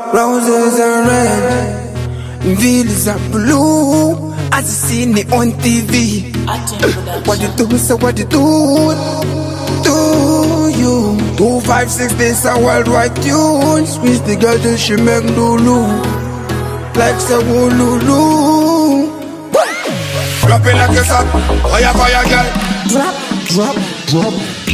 Roses are red, veils are blue. As you seen it on TV. What you do, so what you do to you? 256, this a worldwide tune. Squeeze the girl till she make Lulu, like say Lulu. Drop it like a shot, fire, fire, girl. Drop, drop, drop.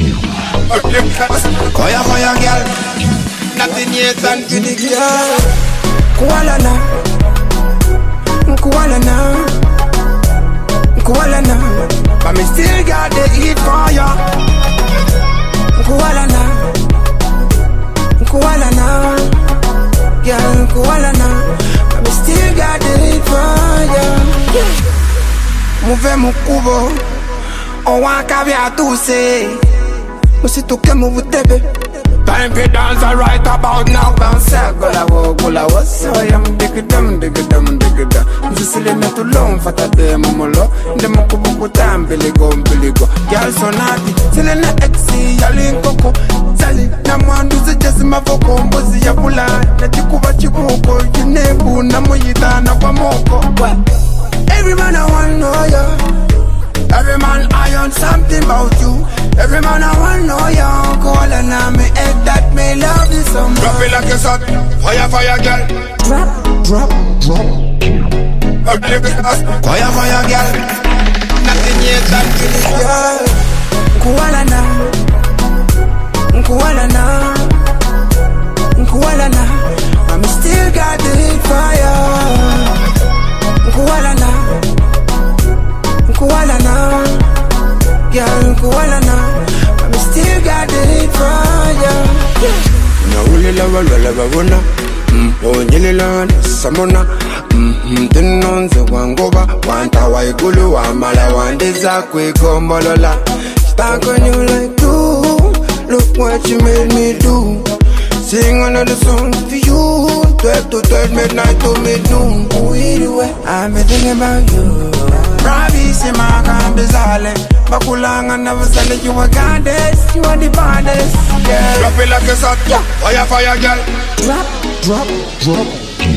Fire, fire, girl. Nothing yet done to the girl. Kuala na, Kuala na, Kuala na. But me still got the heat for ya. Kuala na, Kuala na, girl, Kuala na. But me still got the heat for ya. Move mukubo, owaka vya tuse. Musituke move tebe. Time for dance right about now. Bounce gula wo so yam digidum digidum digidum. Mzisile na tulong fata de momolo. Ndemo kubuku tambiligo mbiligo. Girl so naughty, sile na exi yali nkoko. Sali na mwandu zijesi mafoko. Mbozi ya bula na chikuba chibuko. Yinebu na moyita na kwa moko. Every man I wanna know ya. Every man I on something about you. Every man I wanna know ya. Call and I'm head that may love you so much. Drop it like a shot, fire, fire, girl. Drop, drop, drop. Fire, fire, girl. Nothing yet done to this girl. Kuala na, Kuala na, Kuala na. I'm still got the heat fire. Kuala na, Kuala na, girl, Kuala na. I'm still got the heat fire. Na ulila wala wala, onyela samona, tenonze wangoba, wanta waigulu wamala wandeza kwekombolola. Stuck on you like you, look what you made me do. Sing another song for you, 12 to 12 midnight to midnoon. I've been thinking about you. Pravisi makambizale, bakulanga navasale. You are goddess, you are the baddest, yeah. Drop it like a shot, yeah. Fire, fire, girl. Drop, drop, drop.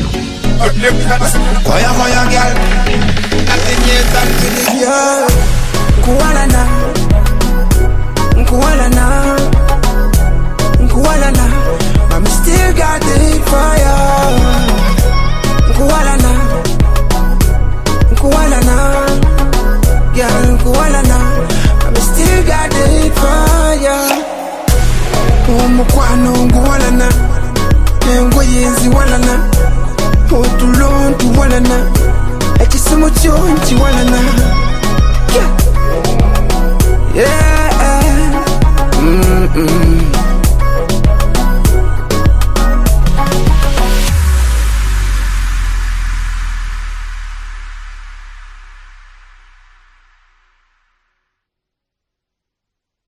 Fire, fire, girl. Nothing yet done to this girl. Kuala na, Kuala na, Kuala na. I'm still got the heat fire. Kuala na, Kuala na, girl, Kuala na. I'm still got the heat fire. Umukwano Kuala na, nengo yenzi wala na, otulon tu wala na, ekisimo chonchi wala na. Yeah, yeah.